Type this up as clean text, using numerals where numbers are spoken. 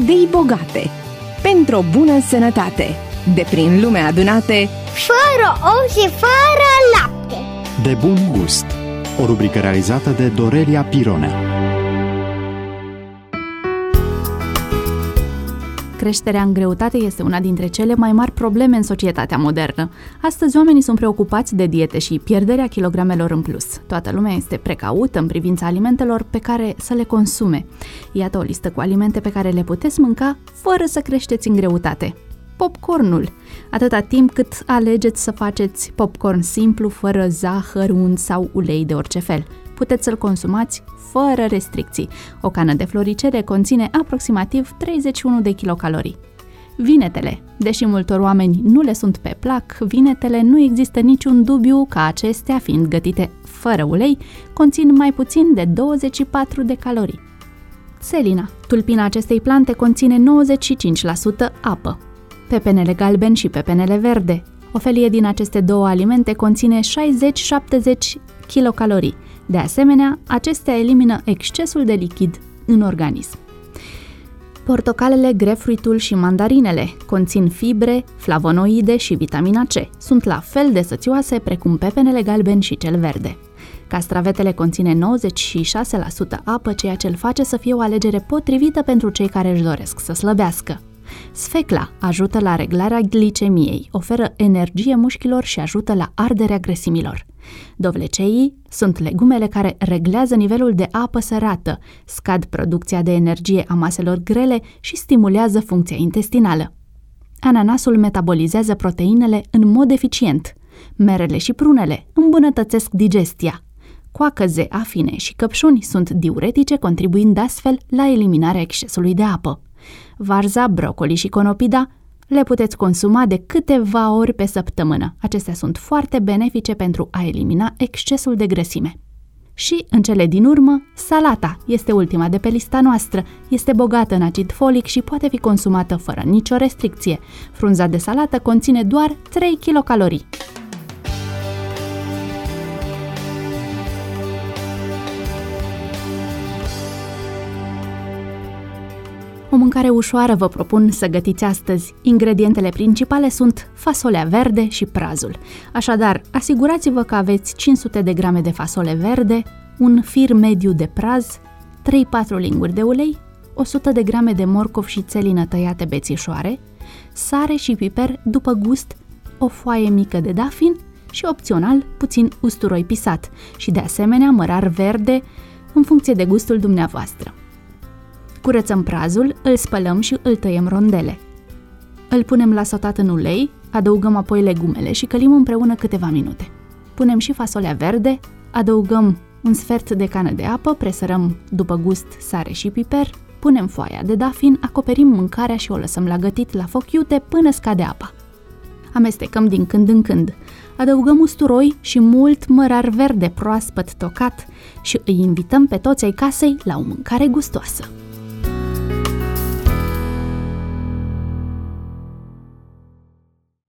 idei bogate, pentru o bună sănătate, de prin lume adunate, fără ou și fără lapte. De bun gust. O rubrică realizată de Dorelia Pirone. Creșterea în greutate este una dintre cele mai mari probleme în societatea modernă. Astăzi oamenii sunt preocupați de diete și pierderea kilogramelor în plus. Toată lumea este precaută în privința alimentelor pe care să le consume. Iată o listă cu alimente pe care le puteți mânca fără să creșteți în greutate. Popcornul. Atâta timp cât alegeți să faceți popcorn simplu, fără zahăr, unt sau ulei de orice fel. Puteți să-l consumați fără restricții. O cană de floricele conține aproximativ 31 de kilocalorii. Vinetele. Deși multor oameni nu le sunt pe plac, vinetele nu există niciun dubiu că acestea, fiind gătite fără ulei, conțin mai puțin de 24 de calorii. Selina. Tulpina acestei plante conține 95% apă. Pepenele galben și pepenele verde. O felie din aceste două alimente conține 60-70 kilocalorii. De asemenea, acestea elimină excesul de lichid în organism. Portocalele, grapefruitul și mandarinele conțin fibre, flavonoide și vitamina C. Sunt la fel de sățioase precum pepenele galben și cel verde. Castravetele conține 96% apă, ceea ce îl face să fie o alegere potrivită pentru cei care își doresc să slăbească. Sfecla ajută la reglarea glicemiei, oferă energie mușchilor și ajută la arderea grăsimilor. Dovleceii sunt legumele care reglează nivelul de apă sărată, scad producția de energie a maselor grele și stimulează funcția intestinală. Ananasul metabolizează proteinele în mod eficient. Merele și prunele îmbunătățesc digestia. Coacăze, afine și căpșuni sunt diuretice, contribuind astfel la eliminarea excesului de apă. Varza, brocoli și conopida le puteți consuma de câteva ori pe săptămână. Acestea sunt foarte benefice pentru a elimina excesul de grăsime. Și, în cele din urmă, salata este ultima de pe lista noastră. Este bogată în acid folic și poate fi consumată fără nicio restricție. Frunza de salată conține doar 3 kilocalorii. O mâncare ușoară vă propun să gătiți astăzi. Ingredientele principale sunt fasolea verde și prazul. Așadar, asigurați-vă că aveți 500 de grame de fasole verde, un fir mediu de praz, 3-4 linguri de ulei, 100 de grame de morcov și țelină tăiate bețișoare, sare și piper după gust, o foaie mică de dafin și, opțional, puțin usturoi pisat și, de asemenea, mărar verde în funcție de gustul dumneavoastră. Curățăm prazul, îl spălăm și îl tăiem rondele. Îl punem la sautat în ulei, adăugăm apoi legumele și călim împreună câteva minute. Punem și fasolea verde, adăugăm un sfert de cană de apă, presărăm după gust sare și piper, punem foaia de dafin, acoperim mâncarea și o lăsăm la gătit la foc iute până scade apa. Amestecăm din când în când. Adăugăm usturoi și mult mărar verde proaspăt tocat și îi invităm pe toți ai casei la o mâncare gustoasă.